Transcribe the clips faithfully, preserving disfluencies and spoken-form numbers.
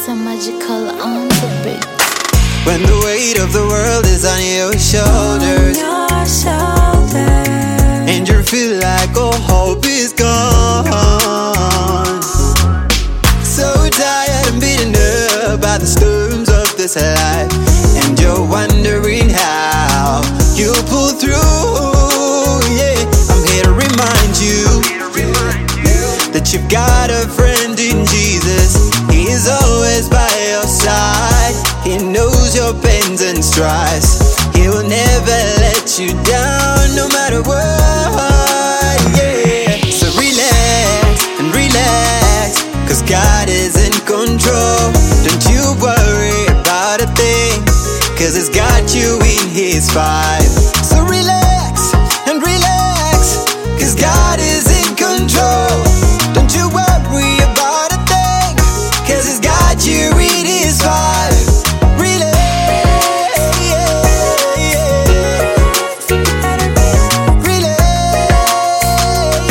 Butter Magical on the beat. When the weight of the world is on your shoulders, On your shoulders, and you feel like all hope is gone, so tired and beaten up by the storms of this life, and you're wondering how you pull through. Yeah, I'm here to remind you that you've got a friend in Jesus. He is always by your side. He knows your pains and strives. He will never let you down, no matter what. Yeah, so relax and relax, 'cause God is in control. Don't you worry about a thing, 'cause He's got you in His five. So relax and relax, 'cause God is in control. Don't you worry about a thing, 'cause He's got you in His five. Relax, yeah, yeah. Relax,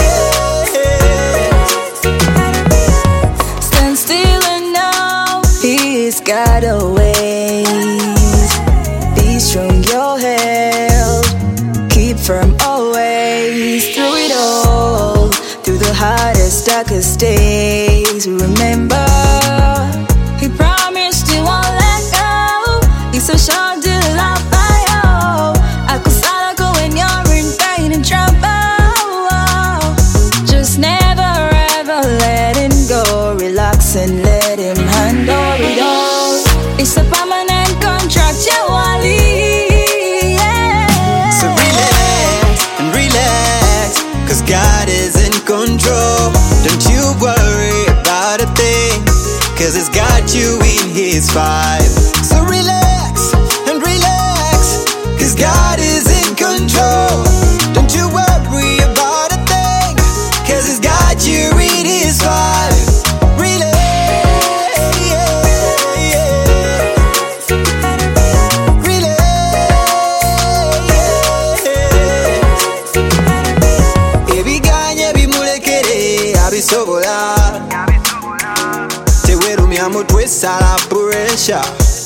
yeah. stand still and know He's got a ways. Be strong, your health, keep firm always. Through it all, through the hardest, darkest days, remember He promised He won't let go. He's so sure to love by all. I could start go when you're in pain and trouble. Just never ever let Him go. Relax and let Him handle it all. It's a permanent contract, yeah. So relax and relax, 'cause God is in control. Don't you worry about a thing, 'cause He's got you in His five. So relax and relax, 'cause God is in control. Don't you worry about a thing, 'cause He's got you in His five. Relax, yeah, yeah. Relax, yeah. Ebiganye bimulekere abisobola. Tewerumyamu twesala pressure.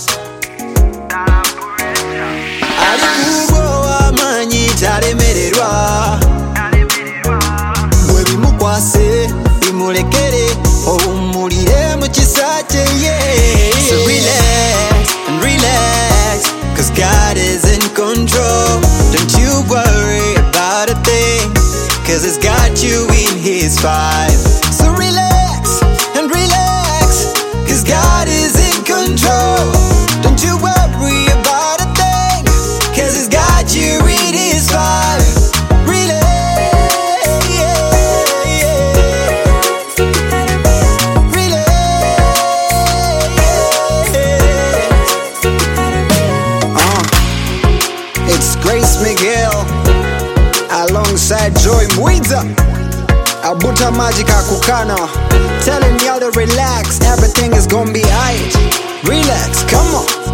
Ali kubwo amanyi talemererwa. Bwe bimukwase bimulekere owummulire mu kisa kye, yeah. So relax and relax, 'cause God is in control. Don't you worry about a thing, 'cause He's got you in His five. So relax and relax, 'cause God is in control. Don't you worry about a thing, 'cause He's got you in His five. Relax, yeah, yeah. Relax, yeah. Uh, it's Grace Miguel alongside Joy Mwidza. Butter Magical Kukana, telling y'all to relax, everything is gonna be aight. Relax, come on.